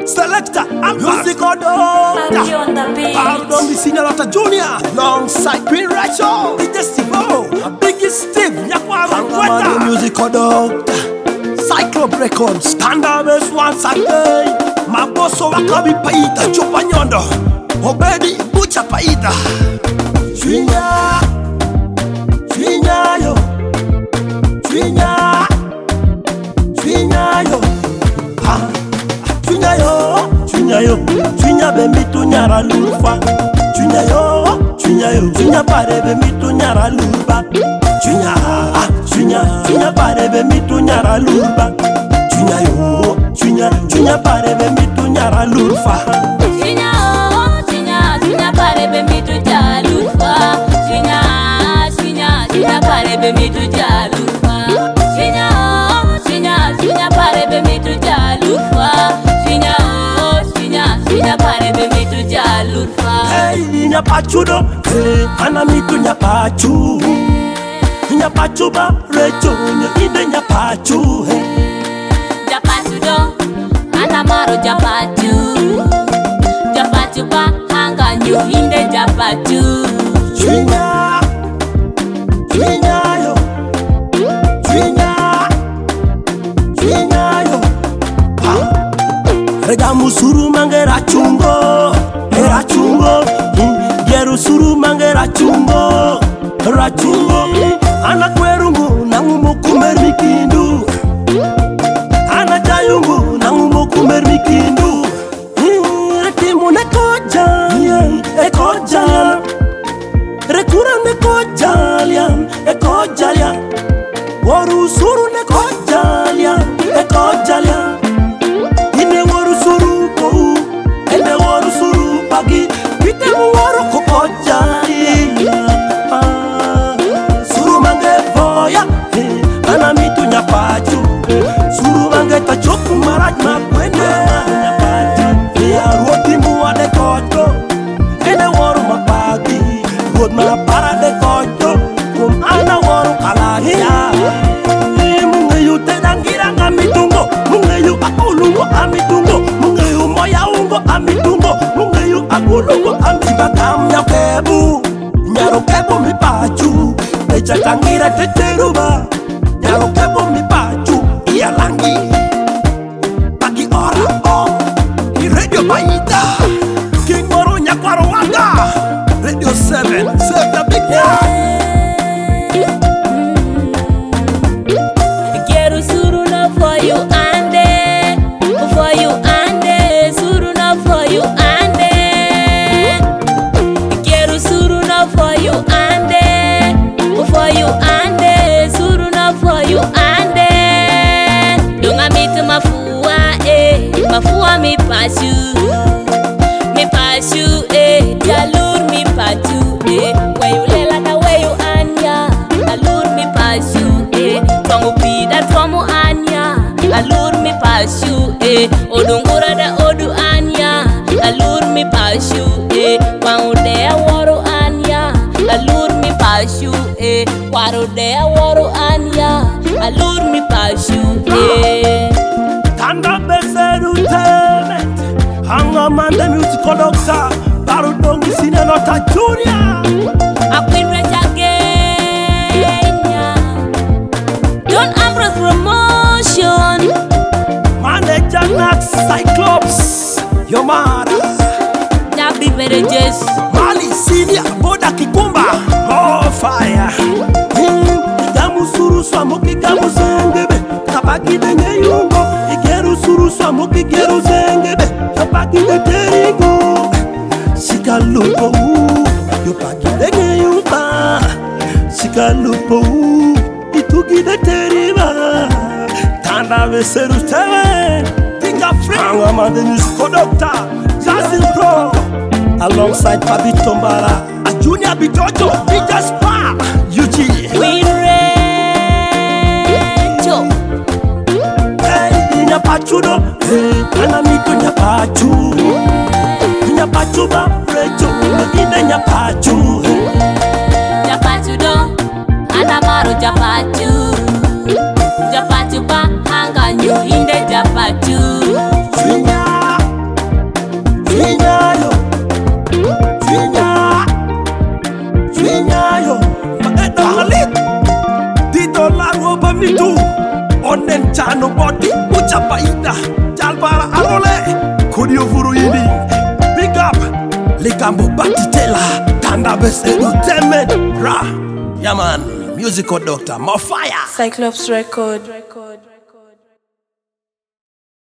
Selector, music Papi on the beat. Pardon the senior Lotta Junior, alongside Queen Rachel, DJ Steve-O, Biggest Steve, Nyakwa, music Cyclop Records, Standard once again. Maboso wakabi paita, chupa nyondo, Obedi bucha paita. Swinya, swinya yo, swinya, swinya yo. Chunya yo, chunya be mitu nyara lufa. Chunya yo, chunya pare be mitu nyara lufa. Chunya pare be mitu nyara lufa. Chunya pare be mitu nyara lufa. Chunya pare be mitu nyara lufa. Chunya pare be mitu nyara lufa. Chunya pare be mitu nyara lufa. Chunya pare be mitu jalurfa. Hey, nyapachudo, ana mitu nyapachu. Nyapachu ba recho, inde nyapachu. Japachudo, ana maro japachu. Japachu ba hanga nyu inde japachu. Chunya yo, chunya yo. Rega musuru mangera chungo, Geru suru mangera chungo, Ana kwerungu nangumo kumer mikindu, Ana jayungu nangumo kumer mikindu. Retimu ekoja, Rekura ekojalia, Waru suru ekojalia. Suru mange voya, ana mitu nyapachu. Suru mange tachoku maraj makwene nyapachu. Ya roti muwa de koto, ene waru mapagi. Rot ma para de koto, ana waru kalahia. Mungeyu tedangira ngamitungo, mungeyu akulungo amitungo, mungeyu moya ungo amitungo, mungeyu akulungo amibagam nyakebu. Nyaro kebo mi pachu, echa tangira teteruba. Nyaro kebo mi pachu, iya langi. Pagi ora i radio paita. King Moro Nyakwaro Wanga, Radio 7, serve the big yeah. Geru suru na for you ande, suru na for you ande. Geru suru na for you ande, suru na for you ande. Dunga mitu mafua mi pasu, jalur mi pachu, where you lela na where you anya, alur mi pasu, twamu pida twamu anya, alur mi pasu, odungura da odu anya, alur mi pasu, wangu dea waru anya, alur mi pasu, waru dea waru anya, alur mi pasu, Tanda beseru temet, hanga mande musical doctor, Barudongi senior Lotta Junior. Queen Rachel Kenya, Don Ambrose Promotion, Manager Nax Cyclops, Yomara, Nabi Manages, Mali Senior Boda Kikumba, oh fire. Igamu suru swamuki gamu zengebe, Kabaki de nyeyungo, Igeru suru swamuki geru zengebe, Kabaki de teringo, Sikalupo, Yopaki de nyeyunga, Sikalupo, Itugi de teriba, Tanda veseru tewe, Tinga free, Angamande musical doctor, Justin Pro, alongside Papi Tombala, a Junior Bitojo, DJ Spa, UG. Queen Rachel, Hey, nyapachudo, ana mitu nyapachu. Nyapachu ba recho, inde nyapachu. Japachudo, ana maro japachu, Japachu ba hanga nyu inde japachu. Swinya, chano boti ucha paida jalbara arole kodio furu yindi big up likambo batitela tanda best entertainment ra yaman musical doctor more fire Cyclops record